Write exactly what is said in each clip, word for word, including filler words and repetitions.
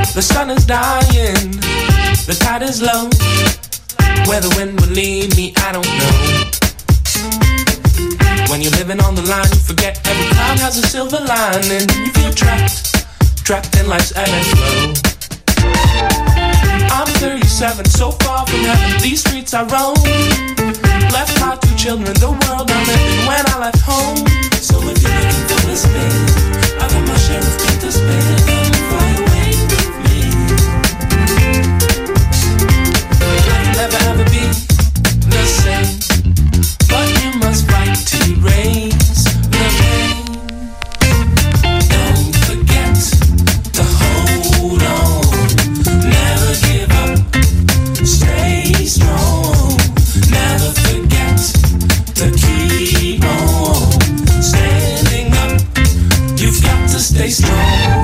The sun is dying, the tide is low. Where the wind will lead me, I don't know. When you're living on the line, you forget every cloud has a silver lining. You feel trapped, trapped in life's ebb and flow. I'm thirty-seven, so far from heaven, these streets I roam. Left my two children, the world I'm living when I left home. So if you're looking for the spin, I got my share of pain to spin. Come fly away with me. Life never ever be the same, but you must fight to erase the pain. Don't forget to hold on, never give up, stay strong. Never forget to keep on standing up. You've got to stay strong.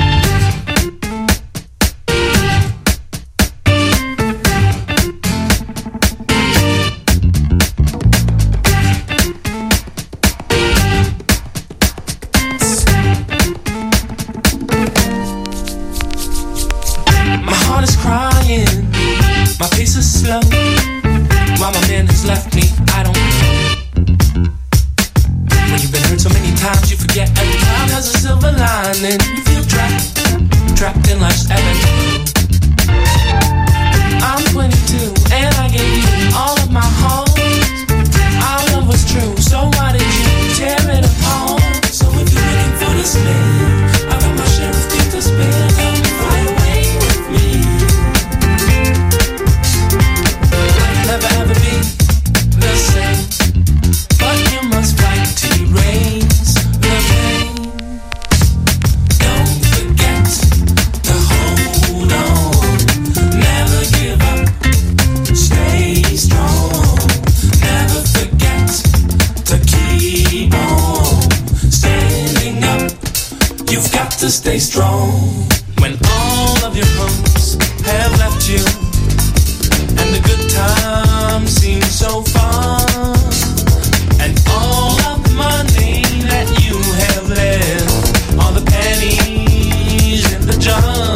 My heart is crying, my pace is slow. Why my man has left me, I don't know. When you've been hurt so many times, you forget every cloud has a silver lining. You feel trapped, trapped in life's ebb and flow. I'm twenty-two and I gave you all of my heart. Our love was true, so why did you tear it apart? So if you're looking for the spin, I got my share of things to spin. Come fly away with me. Never ever be the same, but you must fight to erase the pain. Don't forget to hold on, never give up, stay strong. Never forget to keep on standing up. You've got to stay strong. When all of your hopes have left you and the good times seem so far, and all of the money that you have left are the pennies in the jar.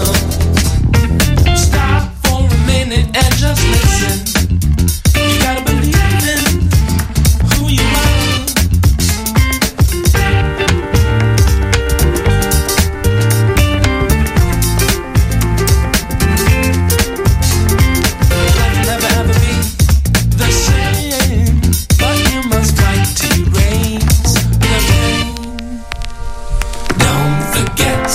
Stop for a minute and just listen. You gotta believe in who you are. Never ever be the same, but you must fight to erase the pain. Don't forget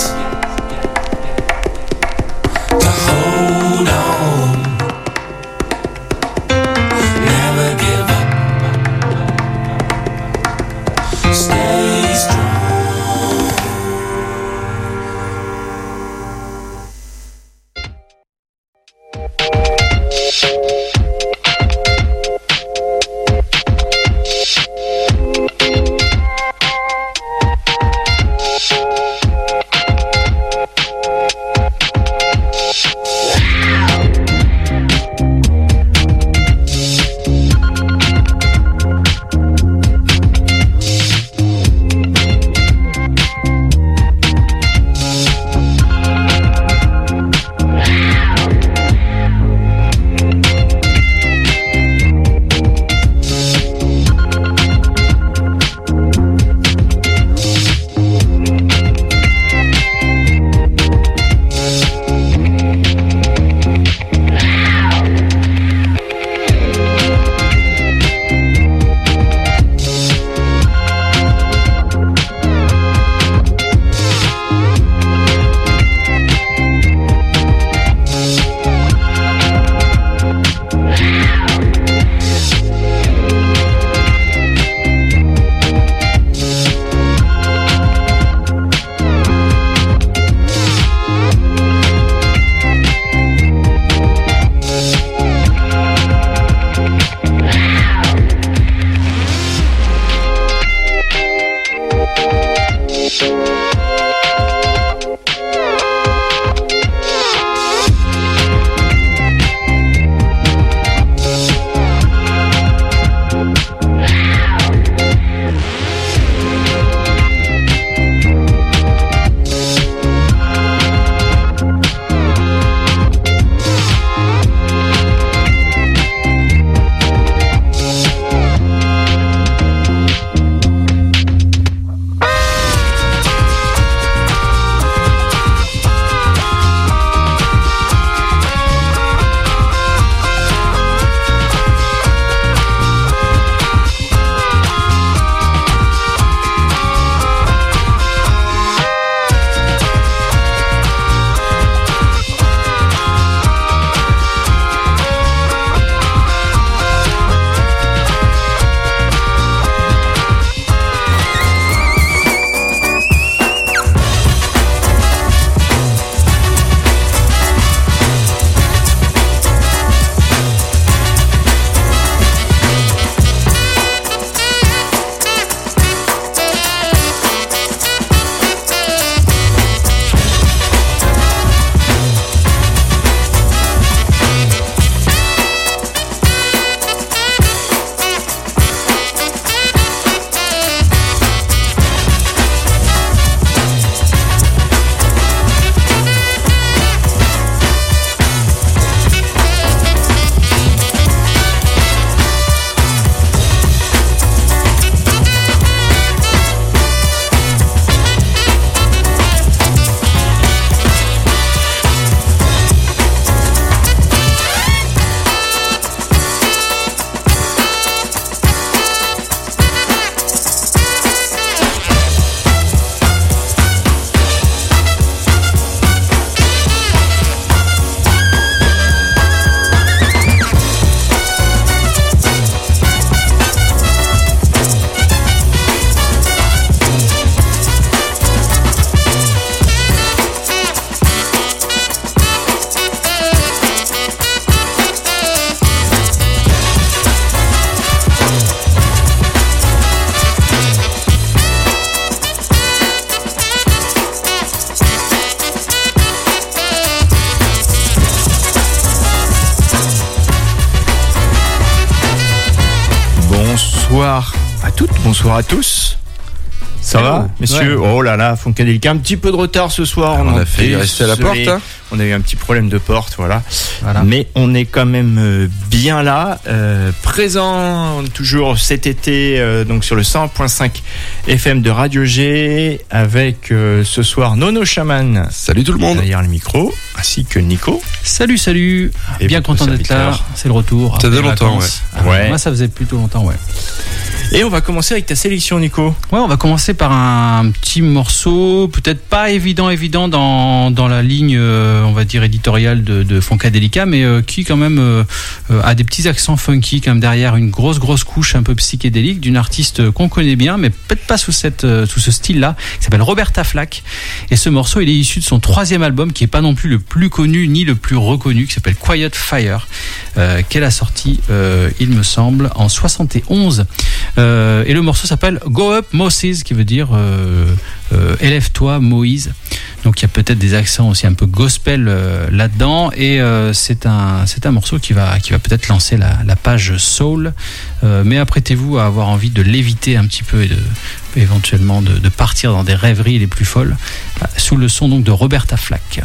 bonsoir à toutes, bonsoir à tous. Ça Hello. va, messieurs? Ouais. Oh là là, Funkadelic, un petit peu de retard ce soir. Ah, on en a failli rester à la désolé. porte, hein. On a eu un petit problème de porte, voilà. Voilà. Mais on est quand même euh, bien là, euh, présent toujours cet été, euh, donc sur le cent point cinq F M de Radio G, avec euh, ce soir Nono Chaman. Salut tout le monde. Derrière le micro, ainsi que Nico. Salut, salut. Et Bien votre content d'être là. serviteur. C'est le retour. Ça après faisait les longtemps, vacances. ouais. Ah, Ouais. Moi, ça faisait plutôt longtemps, ouais. Et on va commencer avec ta sélection, Nico. Ouais, on va commencer par un petit morceau, peut-être pas évident, évident dans, dans la ligne, euh, on va dire, éditoriale de, de Funkadelica, mais euh, qui quand même euh, euh, a des petits accents funky, comme derrière une grosse, grosse couche un peu psychédélique d'une artiste qu'on connaît bien, mais peut-être pas sous, cette, euh, sous ce style-là, qui s'appelle Roberta Flack. Et ce morceau, il est issu de son troisième album, qui est pas non plus le plus connu ni le plus reconnu, qui s'appelle Quiet Fire, euh, qu'elle a sorti, euh, il me semble, en soixante et onze. Euh, et le morceau s'appelle Go Up Moses, qui veut dire euh, euh, élève-toi Moïse. Donc il y a peut-être des accents aussi un peu gospel euh, là-dedans, et euh, c'est un c'est un morceau qui va qui va peut-être lancer la, la page soul. Euh, mais apprêtez-vous à avoir envie de léviter un petit peu et de éventuellement de, de partir dans des rêveries les plus folles, euh, sous le son donc de Roberta Flack.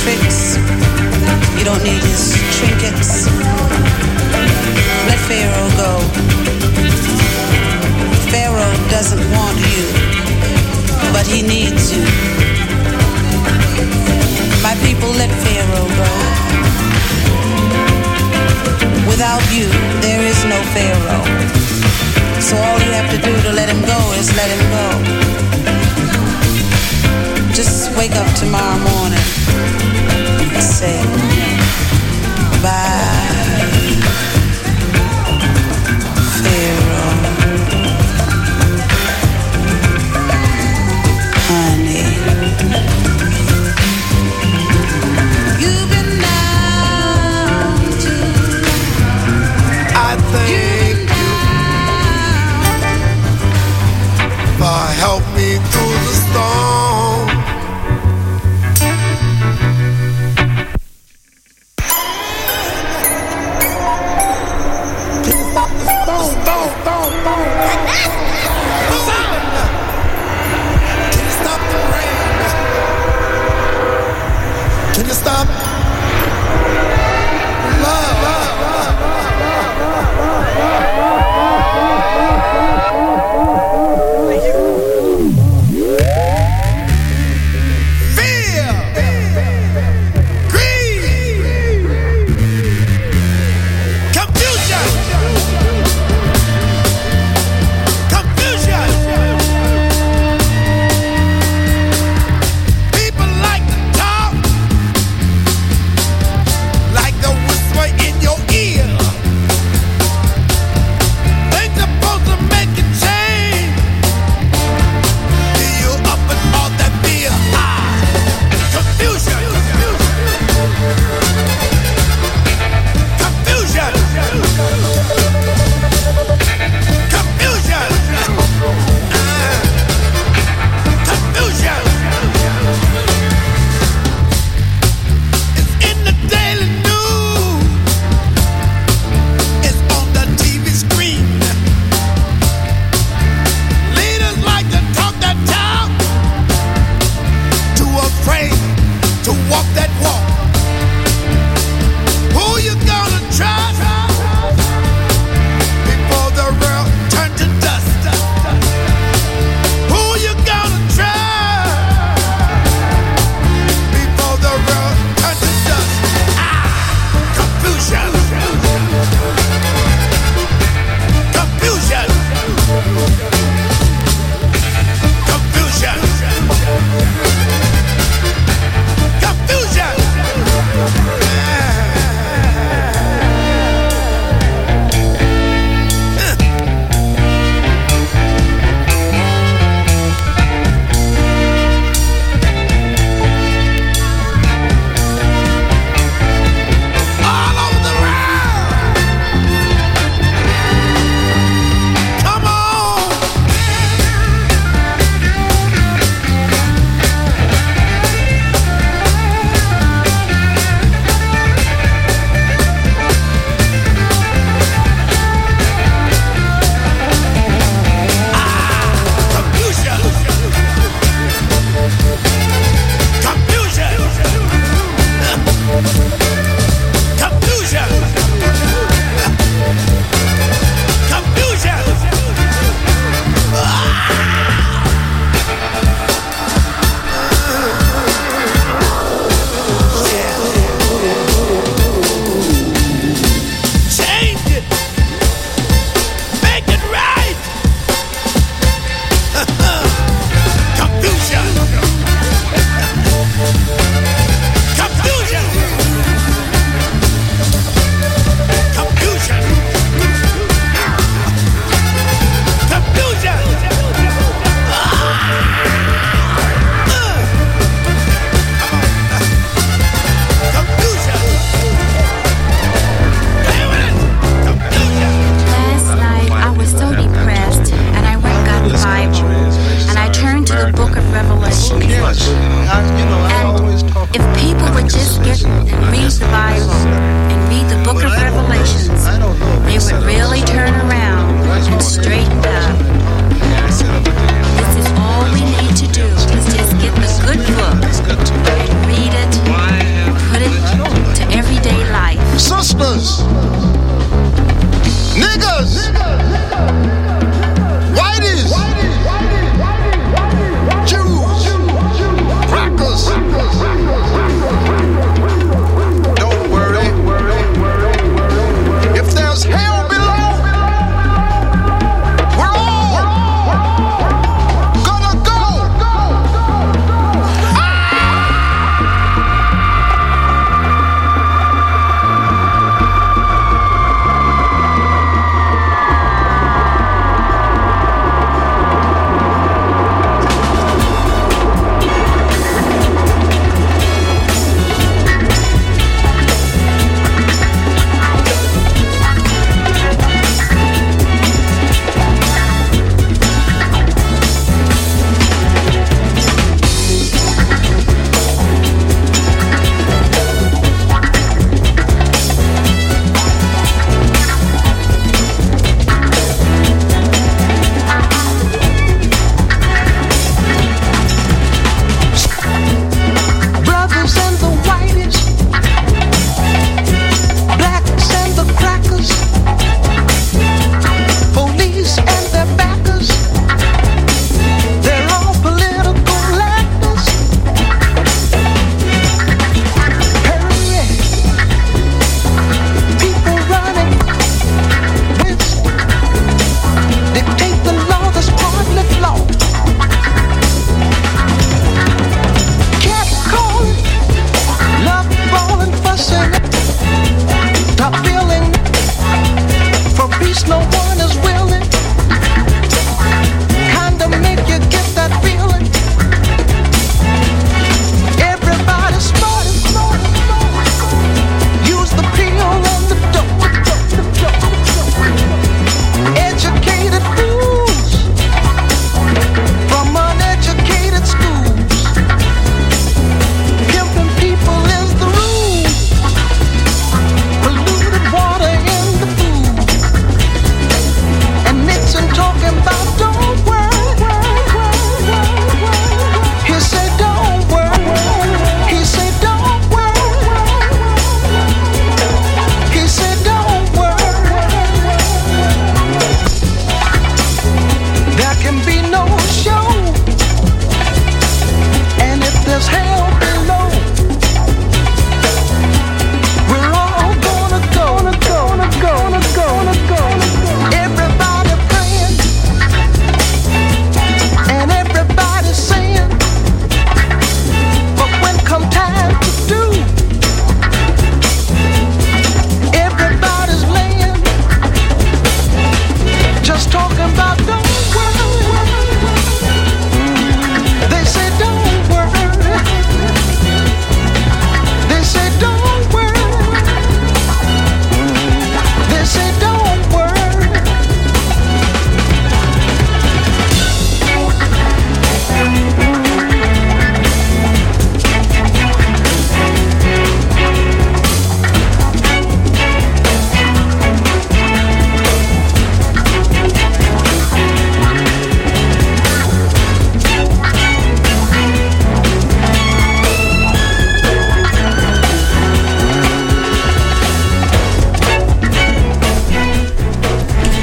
tricks. You don't need his trinkets. Let Pharaoh go. Pharaoh doesn't want you, but he needs you. My people, let Pharaoh go. Without you, there is no Pharaoh. So all you have to do to let him go is let him go. Just wake up tomorrow morning and say, bye, Pharaoh, honey. You've been down too long. I thank you for help me through the storm. Can you stop? Love, love, love, fear, greed, confusion, confusion. People like to talk like the whisper in your ear. They're supposed to make a change. You up and all that fear. Ah, confusion. Confusion. Confusion. Ah, confusion. It's in the daily news. It's on the T V screen. Leaders like to talk that talk, too afraid to walk that walk. Who you gonna trust before the world turn to dust? Who you gonna trust before the world turn to dust? Ah, confusion. Confusion. Confusion. Confusion. All over the world. Come on. Confusion. Confusion. Confusion. Confusion. Change it. Make it right. Confusion. Confusion. Confusion. Confusion. Confusion. Play with it. Confusion. Last night I was so depressed, and I went and got the Bible, and I turned to the book of Revelation. And if people would just get and read the Bible and read the book of Revelations, they would really turn around and straighten up. This is all we need to do, is just get the good book and read it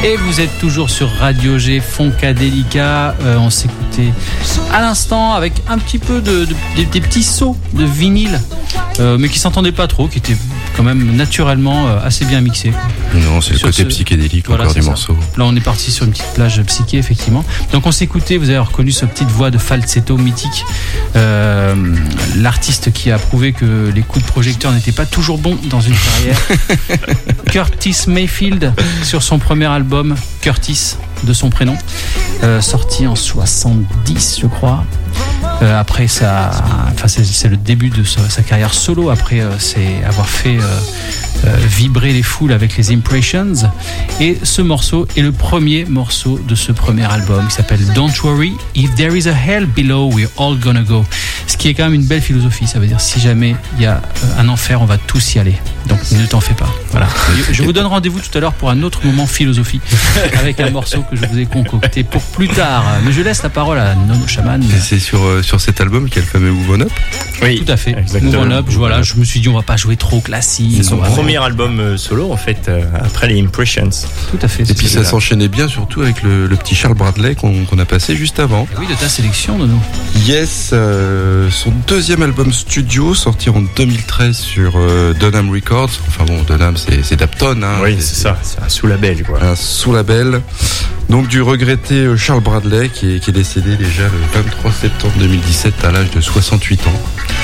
Et vous êtes toujours sur Radio G, Funkadelica. Euh, on s'écoutait à l'instant avec un petit peu de, de, de des petits sauts de vinyle, euh, mais qui s'entendaient pas trop, qui étaient quand même naturellement euh, assez bien mixés. Non, c'est le Sur côté ce- psychédélique Voilà, encore c'est du ça. morceau. Là, on est parti sur une petite plage psyché, effectivement. Donc, on s'écoutait, vous avez reconnu cette petite voix de falsetto mythique. Euh, l'artiste qui a prouvé que les coups de projecteur n'étaient pas toujours bons dans une carrière. Curtis Mayfield, sur son premier album, Curtis, de son prénom, euh, sorti en soixante-dix, je crois. Euh, après ça, enfin c'est, c'est le début de sa, sa carrière solo. Après, euh, c'est avoir fait euh, euh, vibrer les foules avec les Impressions. Et ce morceau est le premier morceau de ce premier album qui s'appelle Don't Worry, If There Is a Hell Below, We're All Gonna Go. Ce qui est quand même une belle philosophie. Ça veut dire si jamais il y a euh, un enfer, on va tous y aller. Donc ne t'en fais pas. Voilà. Je vous donne rendez-vous tout à l'heure pour un autre moment philosophie avec un morceau que je vous ai concocté pour plus tard. Mais je laisse la parole à Nono Shaman. Et c'est sur, euh, sur cet album qu'il y a le fameux Move On Up. Oui, Tout à fait. exactement. Move on up. Je, voilà, je me suis dit on va pas jouer trop classique. C'est son On va- premier album euh, solo en fait, euh, après les Impressions. Tout à fait. Et c'est puis ça celui-là. s'enchaînait bien surtout avec le, le petit Charles Bradley qu'on qu'on a passé juste avant. Oui, de ta sélection, Nono. Yes, euh, son deuxième album studio sorti en deux mille treize sur euh, Dunham Records. Enfin bon, Dunham c'est c'est Dapton. Hein, Oui, c'est ça, c'est un sous-label quoi. Un sous-label. Donc du regretté euh, Charles Bradley qui est, qui est décédé déjà le vingt-trois septembre deux mille dix-sept à l'âge de soixante-huit ans.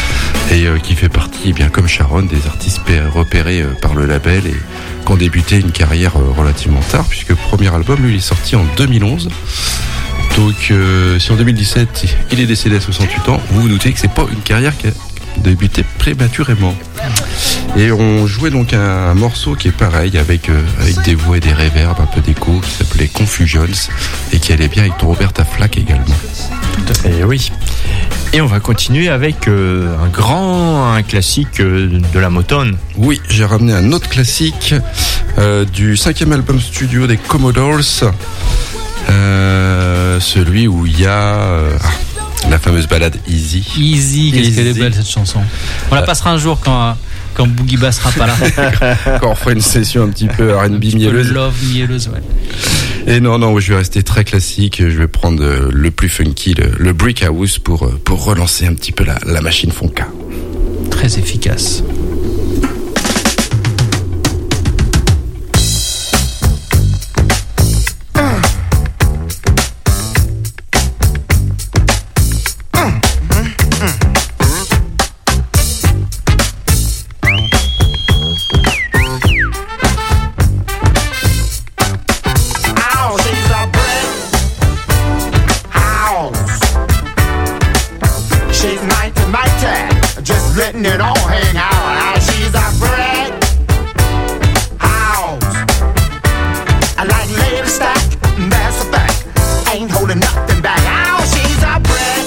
Et euh, qui fait partie, eh bien comme Sharon, des artistes pé- repérés euh, par le label et qui ont débuté une carrière euh, relativement tard, puisque le premier album, lui, il est sorti en deux mille onze. Donc, euh, si en deux mille dix-sept, il est décédé à soixante-huit ans, vous vous doutez que c'est pas une carrière qui a débuté prématurément. Et on jouait donc un, un morceau qui est pareil, avec, euh, avec des voix et des réverbes, un peu d'écho, qui s'appelait Confusions, et qui allait bien avec ton Roberta Flack également. Et oui. Et on va continuer avec euh, un grand un classique euh, de la Motown. Oui, j'ai ramené un autre classique euh, du cinquième album studio des Commodores, euh, celui où il y a euh, ah, la fameuse ballade Easy. Easy, qu'est-ce Easy. qu'elle est belle cette chanson. On la passera un jour quand, quand Boogie Bass sera pas là. Quand on fera une session un petit peu R and B Un petit peu mielleuse. Love mielleuse, ouais. Et non, non, je vais rester très classique. Je vais prendre euh, le plus funky, le, le Brick House pour, euh, pour relancer un petit peu la, la machine Fonka. Très efficace. Ow, she's a brick house. She's mighty, mighty, just letting it all hang out. Ow, she's a brick house. I like lady stack, that's a fact. Ain't holding nothing back. Ow, she's a brick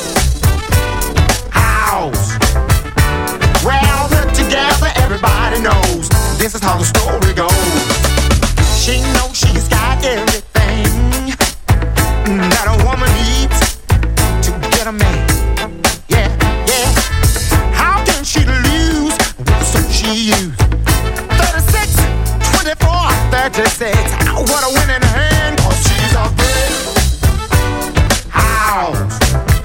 house. Well put together, everybody knows this is how the story goes. She knows she's got everything that a woman needs to get a man. Yeah, yeah. How can she lose with the suit she used? thirty-six, twenty-four, thirty-six. What a winning hand, 'cause she's a big house.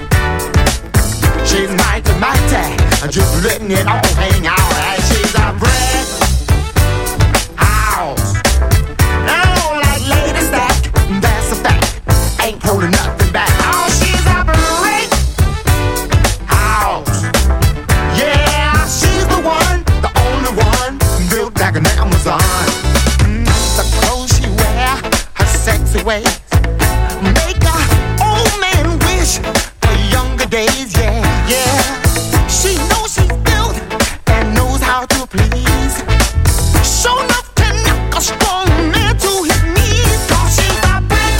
She's mighty, mighty, just letting it all hang out. And she's a brick house. Oh, like lady stack, that's a fact. Ain't holding nothing back. Oh, she's a brick house. Yeah, she's the one, the only one, built like an Amazon. Mm, the clothes she wear, her sexy ways, make a old man wish for younger days. Yeah, yeah. She knows she's built and knows how to please. Show enough to knock a strong man to his knees. 'Cause she's a brick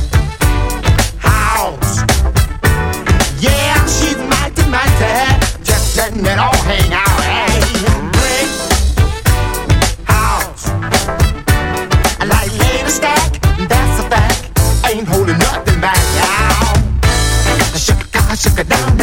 house. Yeah, she's mighty, mighty, just letting it all hang out. Hey, brick house. I like lady stack, that's a fact. Ain't holding nothing back. Now, shake it, shake it down.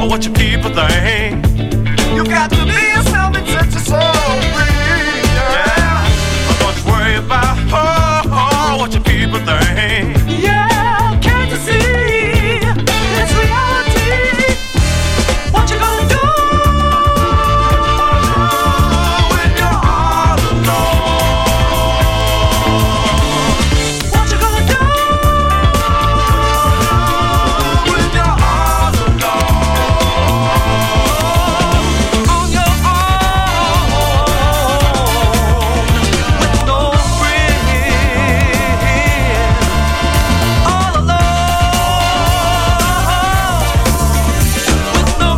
what your people think. You got to be yourself and set your soul free. Yeah, don't you worry about oh, oh, what your people think. Yeah, can't you see it's reality? What you gonna do when you're all alone? What you gonna do when you're all alone? On your own, with no friend, all alone, with no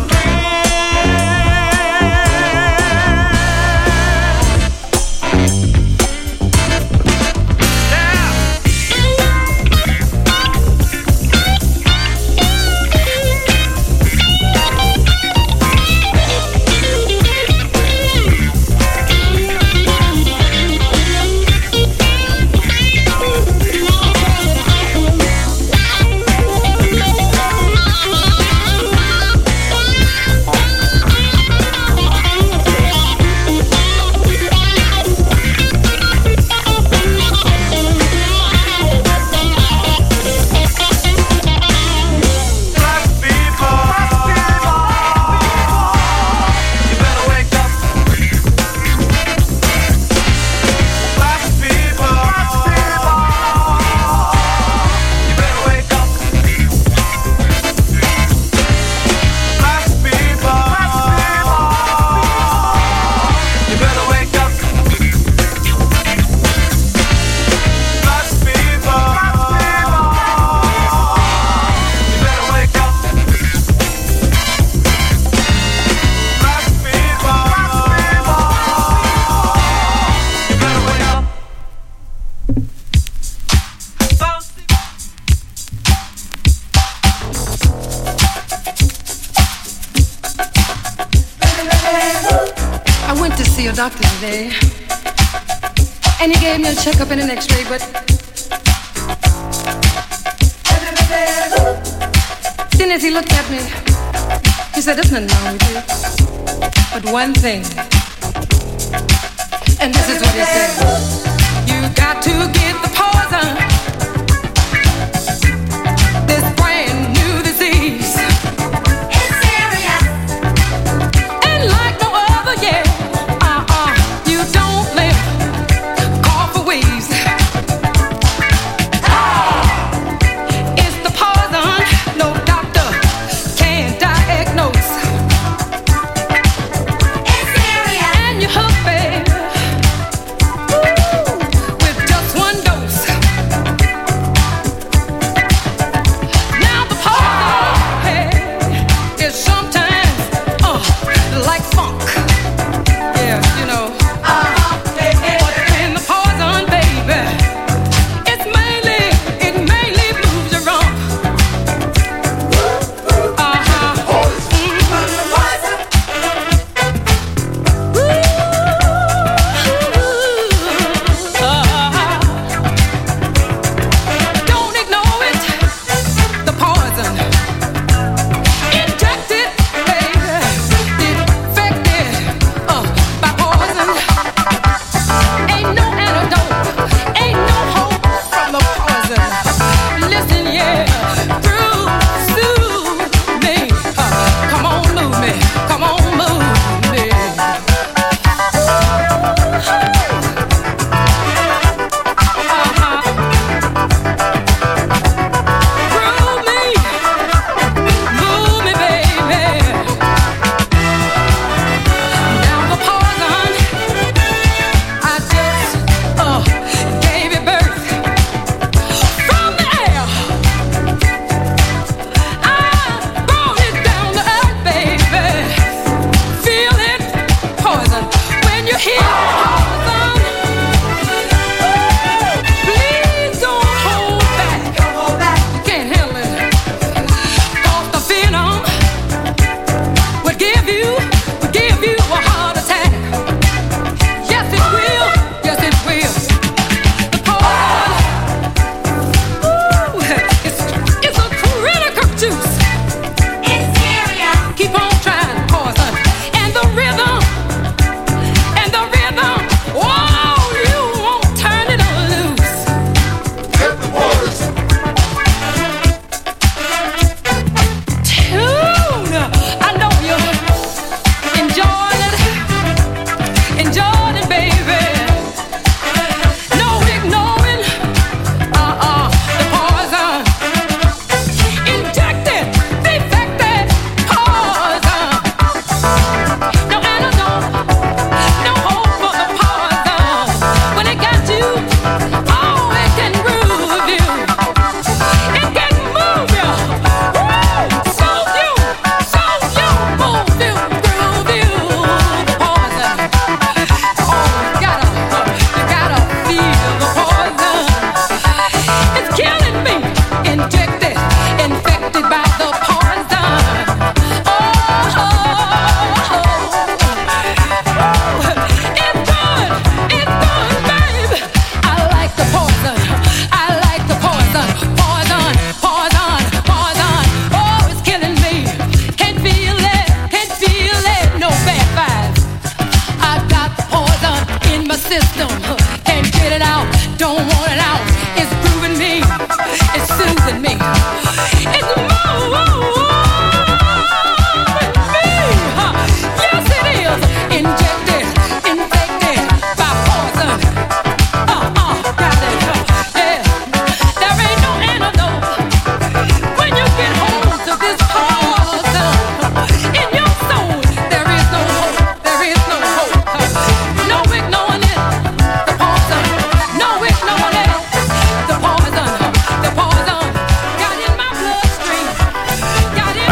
I went to see a doctor today, and he gave me a checkup and an x-ray, but then as he looked at me, he said, there's nothing wrong with you, but one thing, and this is what he said: you got to get the poison, this brand new disease. It's serious, and like no other, yeah. Uh-uh, you don't live, cough or wheeze. It's the poison no doctor can diagnose. It's serious, and you're hooked, baby, with just one dose.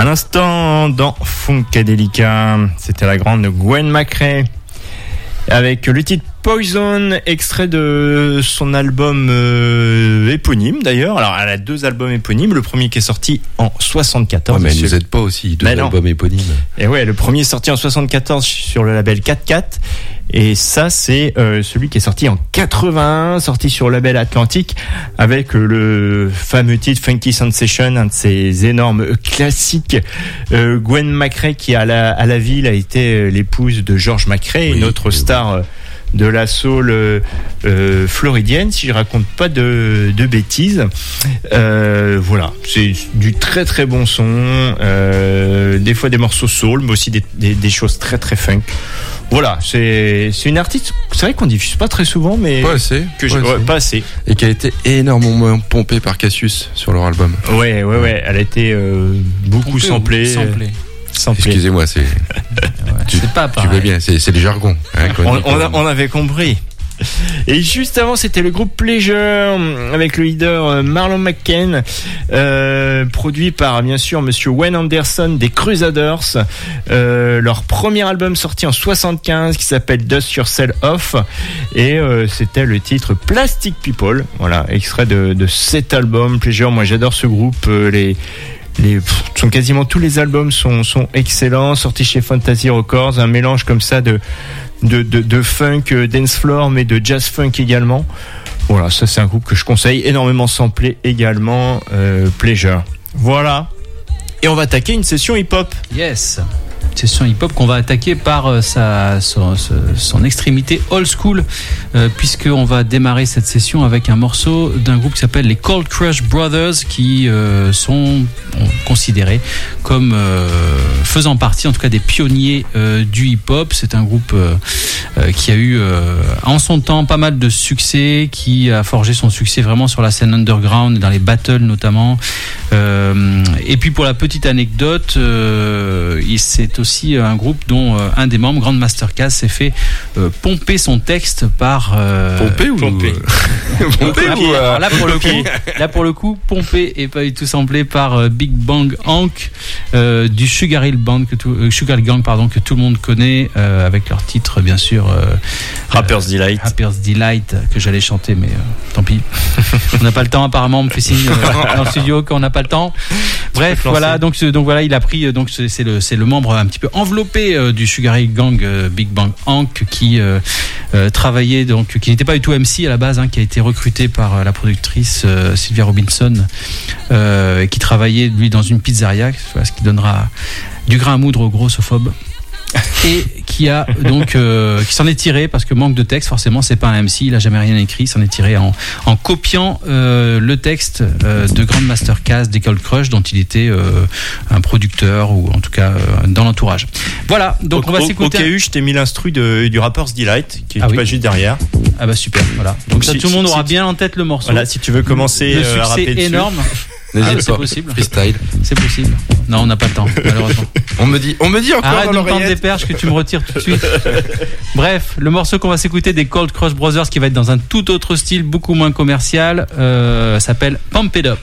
À l'instant, dans Funkadelica, c'était la grande Gwen McRae avec le titre Poison, extrait de son album euh, éponyme d'ailleurs. Alors elle a deux albums éponymes, le premier qui est sorti en soixante-quatorze. Ouais, mais elle nous aide pas aussi, deux Ben albums éponymes. Et ouais, le premier est sorti en soixante-quatorze sur le label quatre quatre. Et ça, c'est euh, celui qui est sorti en quatre-vingt-un, sorti sur le label Atlantique, avec euh, le fameux titre Funky Sensation, un de ces énormes classiques. Euh, Gwen McRae, qui à la, à la ville a été l'épouse de George McRae, oui, une autre oui. star euh, de la soul euh, euh, floridienne, si je raconte pas de, de bêtises. Euh, voilà, c'est du très très bon son, euh, des fois des morceaux soul, mais aussi des, des, des choses très très funk. Voilà, c'est c'est une artiste, c'est vrai qu'on diffuse pas très souvent, mais Pas assez. que pas, j'ai- assez. ouais, pas assez. Et qui a été énormément pompée par Cassius sur leur album. Ouais, ouais, ouais, elle a été euh, beaucoup Pompé ou samplée. samplé. samplée. Excusez-moi, c'est, Ouais, tu, c'est pas tu pareil. vois bien, c'est, c'est le jargon. Hein, qu'on On, dit, on, a- quoi. on avait compris. Et juste avant, c'était le groupe Pleasure avec le leader euh, Marlon McCann, euh, produit par bien sûr Monsieur Wayne Anderson des Crusaders. Euh, leur premier album sorti en soixante-quinze qui s'appelle Dust Yourself Off, et euh, c'était le titre Plastic People. Voilà, extrait de, de cet album Pleasure. Moi, j'adore ce groupe. Euh, les Les, pff, sont quasiment tous les albums sont, sont excellents, sortis chez Fantasy Records, un mélange comme ça de, de, de, de funk, euh, dance floor, mais de jazz funk également. Voilà, ça c'est un groupe que je conseille, énormément samplé également, euh, Pleasure. Voilà. Et on va attaquer une session hip-hop. Yes. Session hip-hop qu'on va attaquer par euh, sa, son, son, son extrémité old school, euh, puisqu'on va démarrer cette session avec un morceau d'un groupe qui s'appelle les Cold Crush Brothers, qui euh, sont considérés comme euh, faisant partie en tout cas des pionniers euh, du hip-hop. C'est un groupe euh, euh, qui a eu euh, en son temps pas mal de succès, qui a forgé son succès vraiment sur la scène underground, dans les battles notamment. Euh, et puis pour la petite anecdote, euh, il c'est aussi un groupe dont euh, un des membres, Grandmaster Caz, s'est fait euh, pomper son texte par euh, Pompé ou Pompé. Pompé là, ou, pour, euh, alors là pour le coup, là pour le coup, pompé et pas du tout samplé par euh, Big Bang Hank euh, du Sugar Hill Band que tout, euh, Sugar Hill Gang pardon que tout le monde connaît, euh, avec leur titre bien sûr euh, Rapper's Delight. Rapper's Delight, que j'allais chanter, mais euh, tant pis. On n'a pas le temps apparemment. On me fait signe euh, dans le studio qu'on n'a pas le temps. Bref, voilà. Donc, ce- donc voilà, il a pris. euh, Donc c'est c'est le c'est le membre un petit peu enveloppé euh, du Sugar Hill Gang, euh, Big Bang Hank, qui euh, euh, travaillait donc, qui n'était pas du tout M C à la base, hein, qui a été recruté par euh, la productrice euh, Sylvia Robinson, euh, et qui travaillait lui dans une pizzeria, voilà, ce qui donnera du grain à moudre aux grossophobes. Et qui a donc euh, qui s'en est tiré parce que manque de texte, forcément c'est pas un M C, il a jamais rien écrit, il s'en est tiré en, en copiant euh, le texte euh, de Grandmaster Caz des Cold Crush, dont il était euh, un producteur, ou en tout cas euh, dans l'entourage. Voilà, donc on va au, s'écouter. Au K U, je t'ai mis l'instru de, du Rapper's Delight, qui est Ah oui. pas juste derrière. Ah bah super, voilà. Donc ça, si- tout le monde si- aura si- bien en tête le morceau. Voilà, si tu veux commencer le euh, à succès rapper dessus. énorme. N'hésite Ah, c'est pas. possible. Freestyle. C'est possible. Non, on n'a pas le temps, malheureusement. On me dit, on me dit encore Arrête dans de me tendre des l'oreillette. perches que tu me retires tout de suite. Bref, le morceau qu'on va s'écouter des Cold Crush Brothers, qui va être dans un tout autre style, beaucoup moins commercial, euh, s'appelle Pump It Up.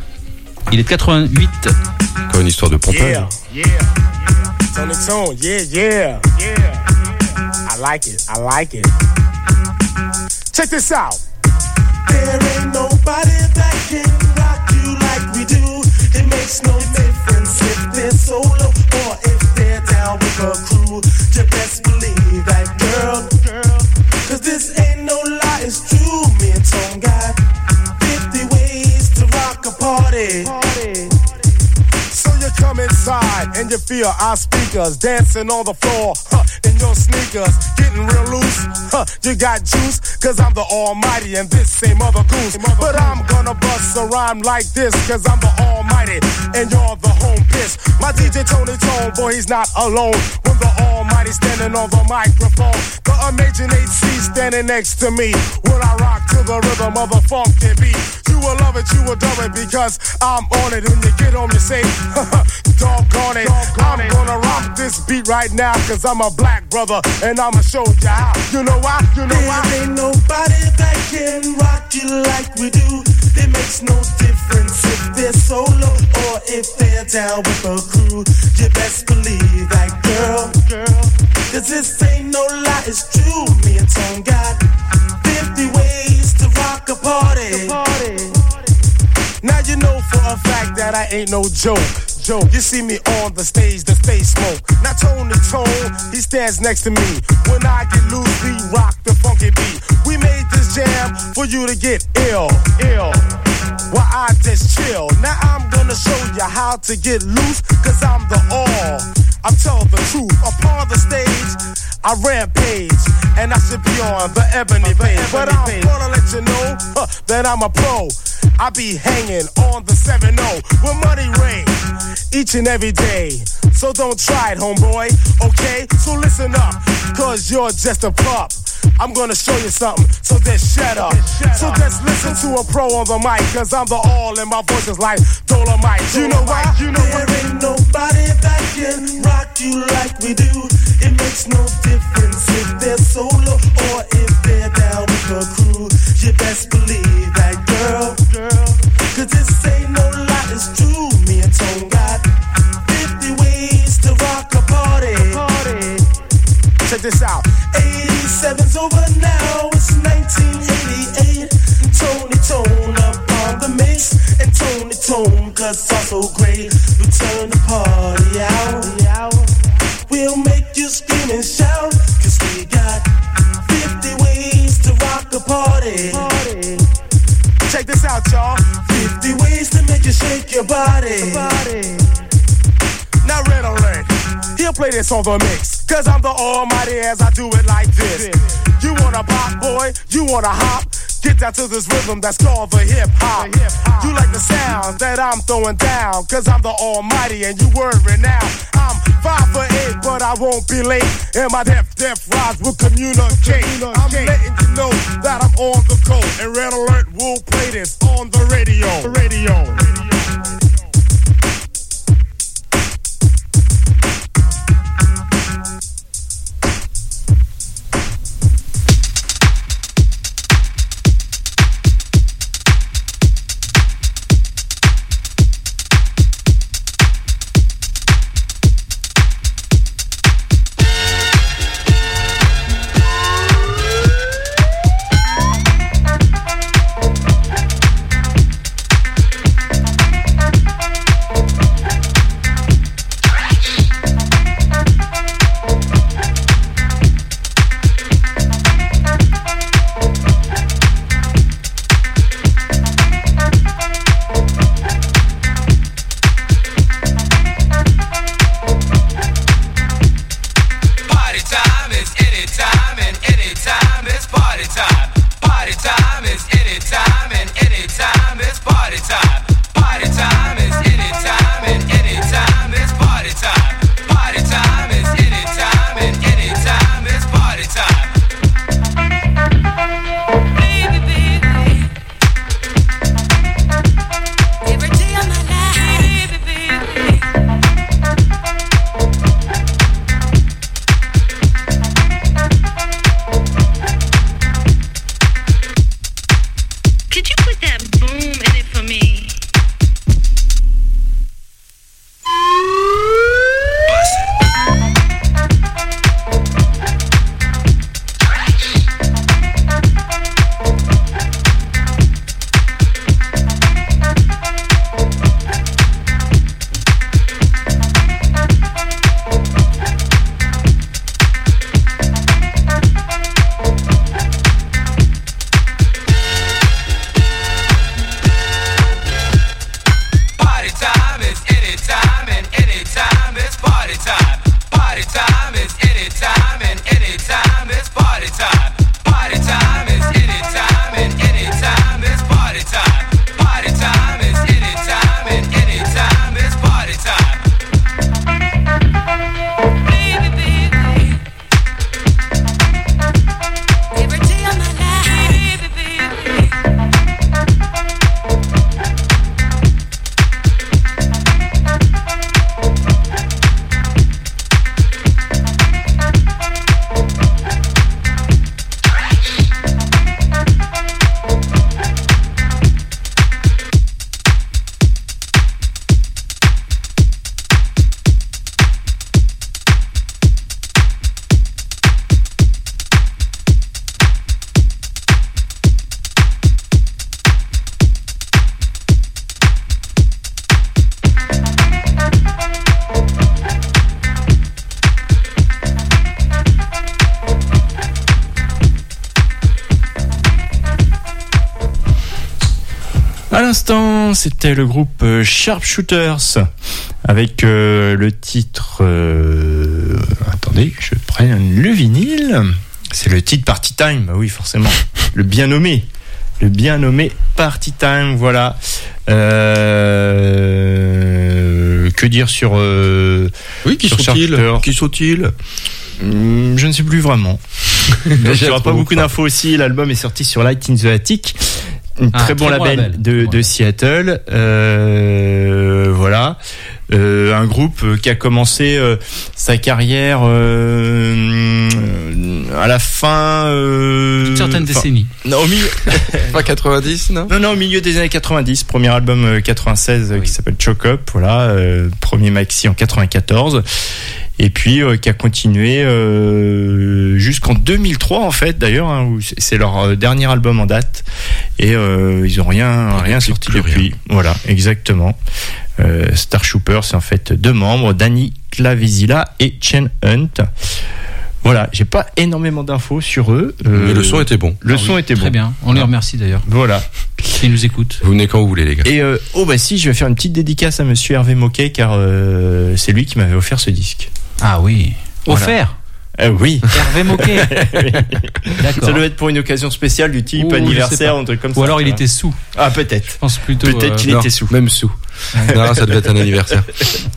Il est de quatre-vingt-huit. Encore une histoire de pompage. Yeah, yeah. It's on its own. Yeah, yeah, yeah. I like it. I like it. Check this out. There ain't nobody that can rock you like we do. It makes no difference if they're solo or if they're down with a crew. You best believe that, girl. Cause this ain't no lie, it's true. Me and Tom got fifty ways to rock a party. So you come inside and you feel our speakers dancing on the floor, huh, in your sneakers, getting real loose, huh, you got juice, cause I'm the almighty and this ain't Mother Goose. But I'm gonna bust a rhyme like this, cause I'm the almighty and you're the home pitch. My D J Tony Tone, boy, he's not alone. When the almighty standing on the microphone, the amazing H C standing next to me. When I rock to the rhythm of the funky beat, you will love it, you will love it, because I'm on it. When you get on me, say, doggone it, I'm gonna rock this beat right now, cause I'm a black brother and I'ma show you how. You know why? You know why? There ain't nobody that can rock you like we do. It makes no difference if they're solo or if they're down with a crew. You best believe that, girl, girl. Cause this ain't no lie, it's true. Me and Tone got fifty ways to rock a party. Now you know for a fact that I ain't no joke. Joke. You see me on the stage, the face smoke. Not tone to tone, he stands next to me. When I get loose, we rock the funky beat. We made this jam for you to get ill, ill. While I just chill. Now I'm gonna show you how to get loose, cause I'm the all. I'm telling the truth. Upon the stage, I rampage, and I should be on the ebony page. But I'm gonna let you know huh, that I'm a pro. I be hanging on the seven oh with money rain each and every day. So don't try it, homeboy, okay? So listen up, cause you're just a pup. I'm gonna show you something, so just shut up. So just listen to a pro on the mic, cause I'm the all and my voice is like Dolomite. You know why? You know there ain't nobody that can rock you like we do. It makes no difference if they're solo or if they're down with the crew. You best believe that, girl, girl. Cause this ain't no lie, it's true. Me and Tone got fifty ways to rock a party. party. Check this out. eighty-seven's over now, it's nineteen eighty-eight. Tony Tone up on the mix, and Tony Tone, cause I'm so great. We turn the party out. We'll make you scream and shout, cause we got fifty ways to rock a party. Check this out, y'all. fifty ways to make you shake your body. Now Red Alert, he'll play this on the mix, cause I'm the almighty as I do it like this. You wanna pop, boy? You wanna hop? Get down to this rhythm that's called the hip hop. You like the sounds that I'm throwing down, cause I'm the almighty and you worry now. I'm five for eight, but I won't be late, and my deaf, deaf rhymes will communicate. I'm letting you know that I'm on the go, and Red Alert will play this on the radio. Radio. We'll be right back. l'instant, c'était le groupe euh, Sharpshooters avec euh, le titre. Euh, attendez, je prenne le vinyle. C'est le titre Party Time. Bah oui, forcément. Le bien nommé. Le bien nommé Party Time. Voilà. Euh, que dire sur. Euh, oui, qui sur sont-ils Qui sont-ils Hum, Je ne sais plus vraiment. Il n'y aura pas beaucoup d'infos aussi. L'album est sorti sur Light in the Attic, un Ah, très bon très bon label, label. de, Bon de Seattle. Euh, voilà. Euh, un groupe qui a commencé euh, sa carrière euh, à la fin. Euh, Une certaine fin- décennie. Non, au milieu. Pas quatre-vingt-dix, non Non, non, au milieu des années quatre-vingt-dix. Premier album euh, quatre-vingt-seize euh, Oui. qui s'appelle Choke Up. Voilà. Euh, premier maxi en quatre-vingt-quatorze. Et puis euh, qui a continué euh, jusqu'en deux mille trois en fait d'ailleurs, hein, où c'est- c'est leur euh, dernier album en date et euh, ils ont rien rien depuis sorti plus depuis. Voilà, exactement. Euh, Starshooper, c'est en fait deux membres, Danny Clavezilla et Chen Hunt. Voilà, j'ai pas énormément d'infos sur eux. Euh, Mais le son était bon. Le son était Très bon. bien. On les remercie d'ailleurs. Voilà. Ils nous écoutent. Vous venez quand vous voulez, les gars. Et euh, oh bah si, je vais faire une petite dédicace à Monsieur Hervé Moquet car euh, c'est lui qui m'avait offert ce disque. Ah oui. Voilà. Offert. Euh, oui. Hervé Moquet. D'accord. Ça doit être pour une occasion spéciale du type Ou, je sais anniversaire pas. ou un truc comme Ou ça. alors il tu vois. était sous. Ah peut-être. Je pense plutôt. Peut-être euh, qu'il Non, était sous. Même sous. Non, ça devait être un anniversaire.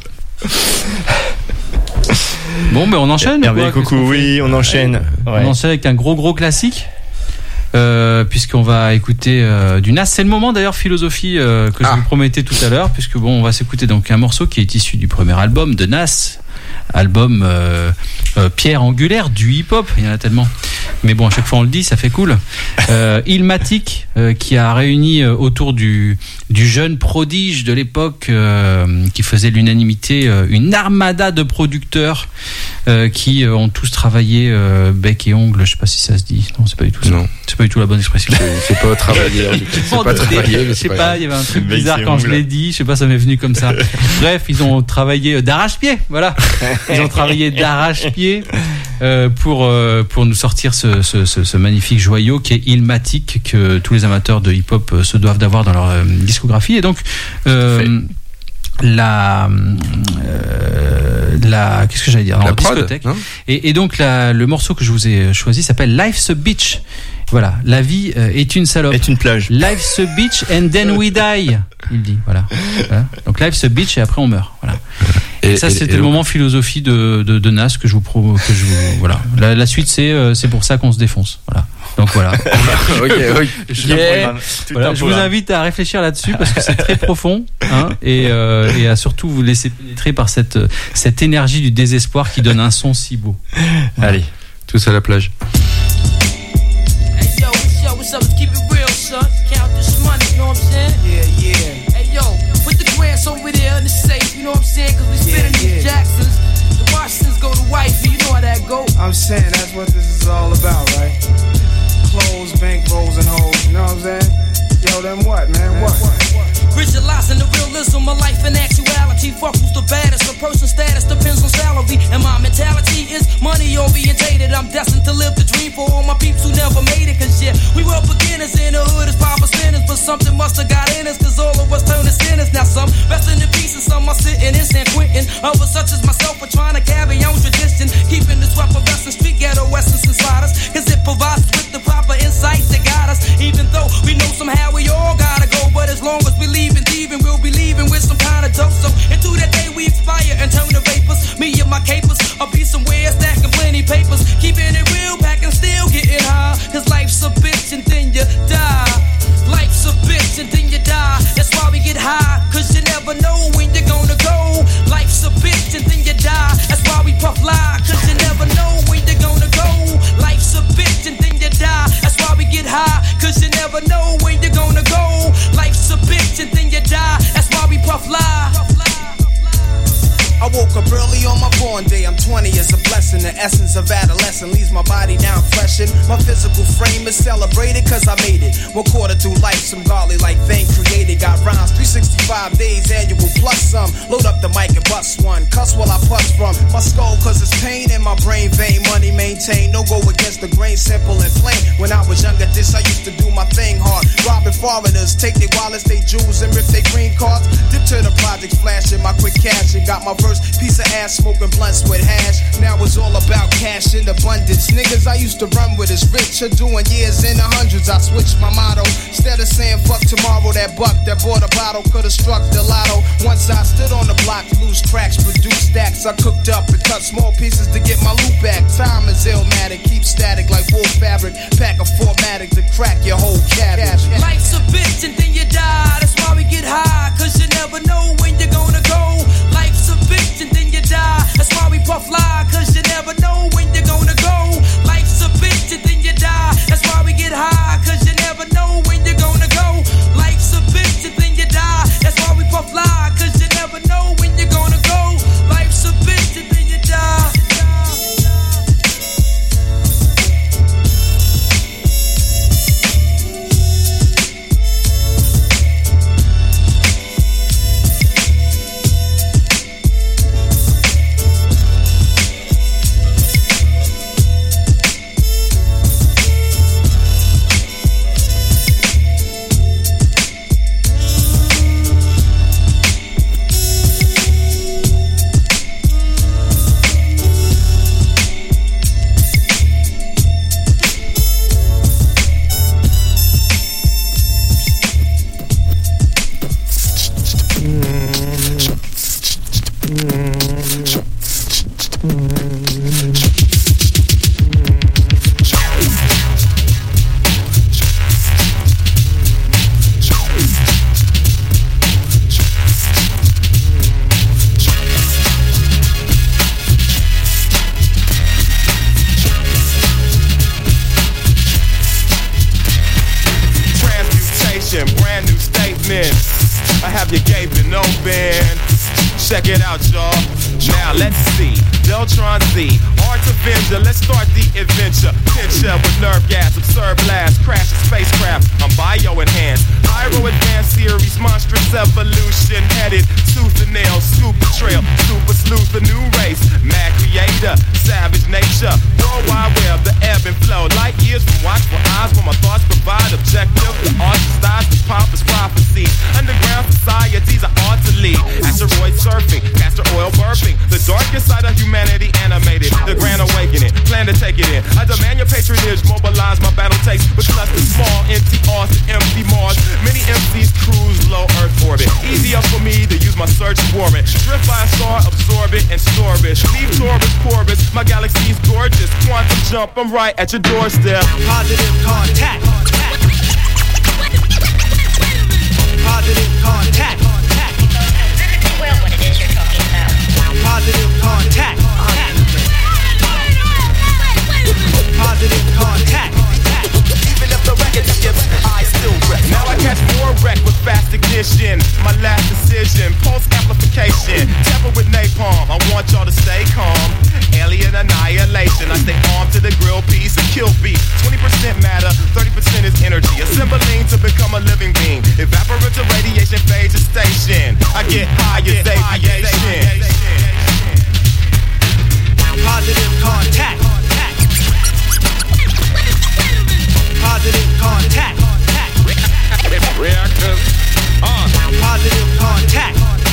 Bon, mais on enchaîne. ou Hervé, quoi Qu'est-ce coucou, qu'on fait oui, on enchaîne. Ouais. On enchaîne avec un gros gros classique. Euh, puisqu'on va écouter euh, du Nas. C'est le moment d'ailleurs philosophie euh, que je Ah. vous promettais tout à l'heure, puisque bon, on va s'écouter donc un morceau qui est issu du premier album de Nas, album euh, euh, pierre angulaire du hip-hop. Il y en a tellement. Mais bon, à chaque fois on le dit, ça fait cool. Euh, Illmatic, euh, qui a réuni euh, autour du du jeune prodige de l'époque euh, qui faisait l'unanimité, euh, une armada de producteurs euh, qui euh, ont tous travaillé euh, bec et ongle. Je sais pas si ça se dit. Non, c'est pas du tout ça. Non. C'est pas du tout la bonne expression. C'est pas travailler. C'est pas travailler, mais Je c'est sais pas pas, grave. il y avait un truc Bec bizarre et quand je ongle. l'ai dit. Je sais pas, ça m'est venu comme ça. Bref, ils ont travaillé d'arrache-pied. Voilà. Ils ont travaillé d'arrache-pied euh, pour euh, pour nous sortir ce, ce, ce, ce magnifique joyau qui est Illmatic, que tous les amateurs de hip-hop euh, se doivent d'avoir dans leur euh, discographie. Et donc euh, la euh, la qu'est-ce que j'allais dire La Non, prod, discothèque. hein Et, et donc la, le morceau que je vous ai choisi s'appelle Life's a Bitch. Voilà, la vie euh, est une salope. Est une plage. Life's a bitch and then we die. Il dit, voilà. Voilà. Donc life's a bitch et après on meurt. Voilà. Et, ça, et- c'était et le donc- moment philosophie de, de, de Nas que je vous pro, que je vous, voilà. La, la suite, c'est euh, c'est pour ça qu'on se défonce. Voilà. Donc voilà. Ok, ok. Tout un programme. Tout Voilà, un je vous programme. invite à réfléchir là-dessus parce que c'est très profond, hein, et, euh, et à surtout vous laisser pénétrer par cette cette énergie du désespoir qui donne un son si beau. Allez. Tous à la plage. Hey yo, yo, what's up? Let's keep it real, son. Count this money, you know what I'm saying? Yeah, yeah. Hey yo, put the grants over there in the safe, you know what I'm saying? Cause we spinning Yeah, these yeah. Jacksons. The Washingtons go to wifey, you know how that go. I'm saying that's what this is all about, right? Clothes, bank rolls, and hoes, you know what I'm saying? Yo, then what, man? What? Visualizing the realism of life and actuality. Fuck who's the baddest? A person's status depends on salary. And my mentality is money orientated. I'm destined to live the dream for all my peeps who never made it. Cause yeah, we were beginners in the hood as papa spinners. But something must have got in us, cause all of us turned to sinners. Now some resting in peace and some are sitting in San Quentin. Others such as myself are trying to carry on tradition. Keeping this weapon wrestling street ghetto essence inside us. Cause it provides us with the proper insights that guide us. Even though we know somehow we all gotta go. But as long as we leave and leaving, we'll be leaving with some kind of dope. So into that day we expire and turn to vapors. Me and my capers, I'll be somewhere stacking plenty papers. Keeping it real, packing still getting high. Cause life's a bitch and then you die. Life's a bitch and then you die. That's why we get high, cause you never know when you're gonna go. Life's a bitch and then you die. That's why we puff lie, cause you never know when you're gonna go. Life's a bitch and then you die. woke up early on my born day. I'm twenty is a blessing. The essence of adolescence leaves my body down freshened. My physical frame is celebrated cause I made it. One quarter through life, some godly like thing created. Got rhymes, three sixty-five days annual plus some. Load up the mic and bust one. Cuss while I puss from my skull cause it's pain in my brain vein. Money maintained, no go against the grain, simple and plain. When I was younger, this I used to do my thing hard. Robbing foreigners, take their wallets, they jewels, and rip their green cards. Dip to the projects, flashing my quick cash, and got my first piece of ass, smoking blunts with hash. Now it's all about cash in abundance. Niggas I used to run with is rich, are doing years in the hundreds. I switched my motto. Instead of saying fuck tomorrow, that buck that bought a bottle could've struck the lotto. Once I stood on the block, loose cracks, produced stacks. I cooked up and cut small pieces to get my loot back. Time is illmatic, keep static like wool fabric. Pack a formatic to crack your whole cabbage. Life's a bitch and then you die. That's why we get high, cause you never know when you're gonna go. Life's a bitch and then you die. That's why we puff lie, cause you never know when you're gonna go. Life's a bitch and then you die. That's why we get high, cause you never know when you're gonna go. Life's a bitch and then you die. That's why we puff lie, cause you never know when you're gonna go. Life's a bitch and then you die. Check it out, y'all. Now let's see. Deltron Z, Art Avenger. Let's start the adventure. Pincher with nerve gas, absurd blast, crash a spacecraft. I'm bio-enhanced. Pyro Advanced Series, monstrous evolution. Headed tooth and nail, super trail, super sleuth, a new race. Mad creator, savage nature. World Wide Web, the ebb and flow. Light years from watchful eyes where my thoughts provide objective. The ostracized, the pompous prophecies. Underground societies I ought to lead. Asteroid surfing, castor oil burping. The darkest side of humanity animated. The grand awakening, plan to take it in. I demand your patronage, mobilize my battle takes. With clusters small, empty Austin, empty Mars. Many M Cs cruise low Earth orbit. Easier for me to use my search warrant. Drift by a star, absorb it and store it. Leave Taurus, Corvus, my galaxy's gorgeous. Quantum jump, I'm right at your doorstep. Positive contact. Positive contact. Well, what it is you're talking about. Positive contact. Positive contact. Even if the record skips, I still wreck. Now I catch more wreck with fast ignition. My last decision, pulse amplification. Tamper with napalm, I want y'all to stay calm. Alien annihilation, I stay armed to the grill piece and kill beef. twenty percent matter, thirty percent is energy. Assembling to become a living being. Evaporative radiation phase a station. I get high as aviation. Positive contact. Positive contact. Reactors on. Positive contact.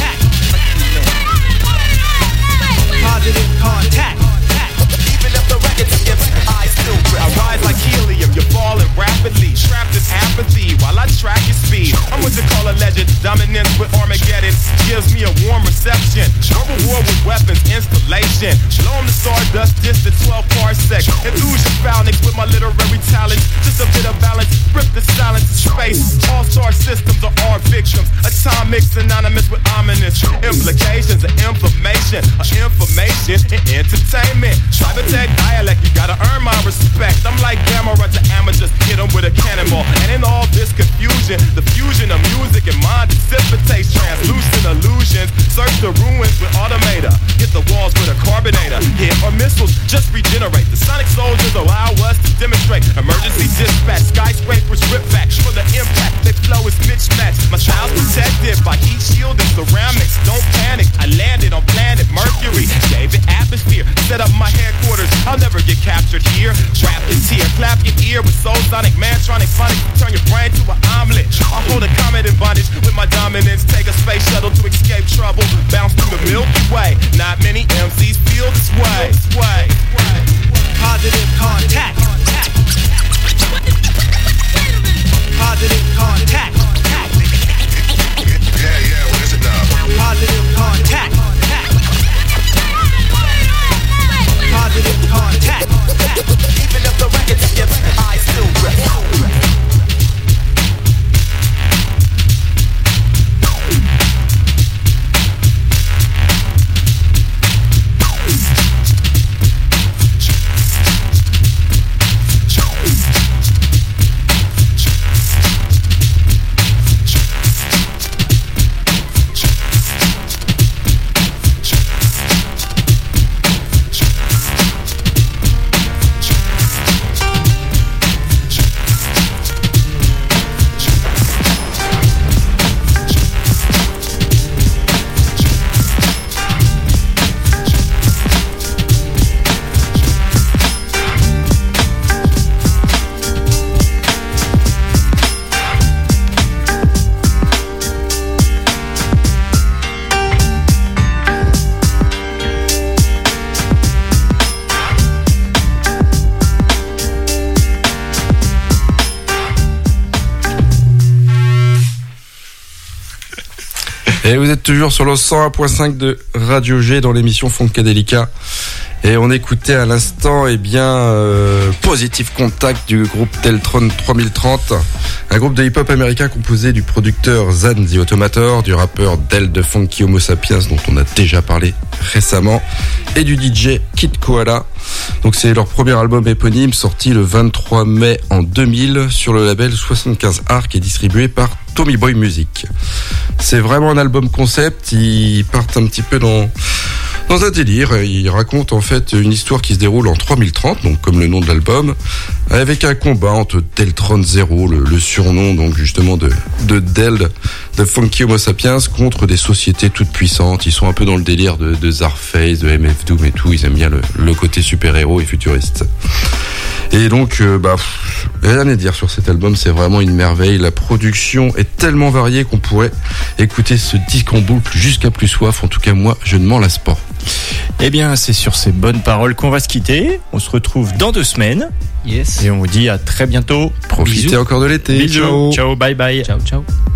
Positive contact. Even if the record skips, I still grip. I rise like helium, you're falling rapidly. Trapped in apathy while I track your speed. I'm what you call a legend. Dominance with Armageddon gives me a warm reception. Verbal war with weapons installation. Blow on the stardust distant twelve parsecs. Illusion foundings with my literary talents. Just a bit of balance. Rip the silence of space. All-star systems are our victims. Atomic synonymous with ominous implications of information. Of information and entertainment. Cybertech dialect, you gotta earn my respect. I'm like Gamma to amateurs, hit them with a cannonball. And in all this confusion, the fusion of music and mind dissipates translucent illusions. Search the ruins with automator. Hit the walls with a carbonator. Hit or missiles just regenerate. The sonic soldiers allow us to demonstrate. Emergency dispatch, skyscrapers rip back for the impact. Their flow is mismatched. My style's protected by heat shield and ceramics. Don't panic, I landed on planet Mercury. Gave it atmosphere, set up my headquarters. I'll never get captured here. Wrap your tear, clap your ear with soul sonic, mantronic phonics. Turn your brain to an omelet. I'll hold a comet in bondage with my dominance. Take a space shuttle to escape trouble. Bounce through the Milky Way. Not many M Cs feel this way. way. Positive contact. Positive contact. Yeah, yeah, what is it now? Positive contact. Positive contact. Even if the record skips, I still rest. Et vous êtes toujours sur le cent un point cinq de Radio G dans l'émission Funkadelica. Et on écoutait à l'instant, eh bien, euh, Positive Contact du groupe Deltron trois mille trente, un groupe de hip-hop américain composé du producteur Zan The Automator, du rappeur Del de Funky Homo Sapiens dont on a déjà parlé récemment, et du D J Kid Koala. Donc c'est leur premier album éponyme sorti le vingt-trois mai en deux mille sur le label soixante-quinze Arc et distribué par Tommy Boy Music. C'est vraiment un album concept, ils partent un petit peu dans dans un délire, ils racontent en fait une histoire qui se déroule en trois mille trente, donc comme le nom de l'album, avec un combat entre Deltron Zero, le, le surnom donc justement de, de Del, de Funky Homo Sapiens, contre des sociétés toutes puissantes. Ils sont un peu dans le délire de, de Zarface, de M F Doom et tout, ils aiment bien le, le côté super-héros et futuriste. Et donc, euh, bah, pff, rien à dire sur cet album, c'est vraiment une merveille. La production est tellement variée qu'on pourrait écouter ce disque en boucle jusqu'à plus soif. En tout cas, moi, je ne m'en lasse pas. Eh bien, c'est sur ces bonnes paroles qu'on va se quitter. On se retrouve dans deux semaines. Yes. Et on vous dit à très bientôt. Profitez Bisous. encore de l'été. Bisous. Ciao. Ciao, bye bye. Ciao, ciao.